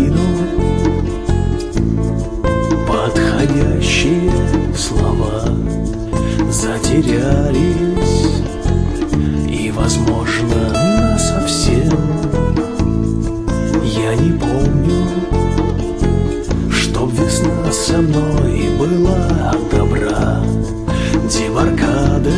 спину подходящие слова затерялись, и, возможно, насовсем. Я не помню, чтоб весна со мной была добра. Дебаркадер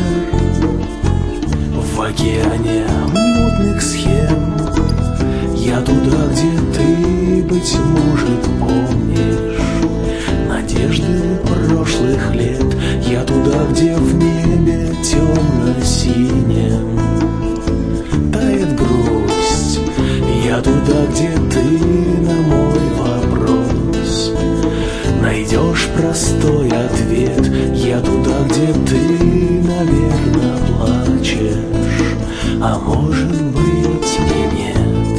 в океане мутных схем. Я туда, где ты, быть может, помнишь надежды прошлых лет. Я туда, где в небе темно-синем тает грусть. Я туда, где ты на мой вопрос найдешь простой ответ. Я туда, где ты, наверное, плачешь, а может быть и нет.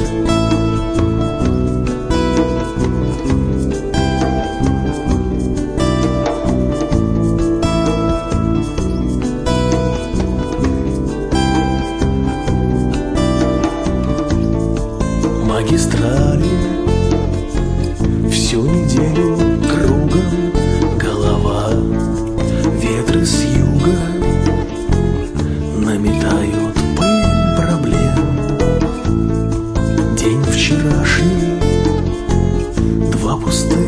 Магистрали всю неделю кругом голова. Ветры с юга наметают пыль проблем. День вчерашний, два пустых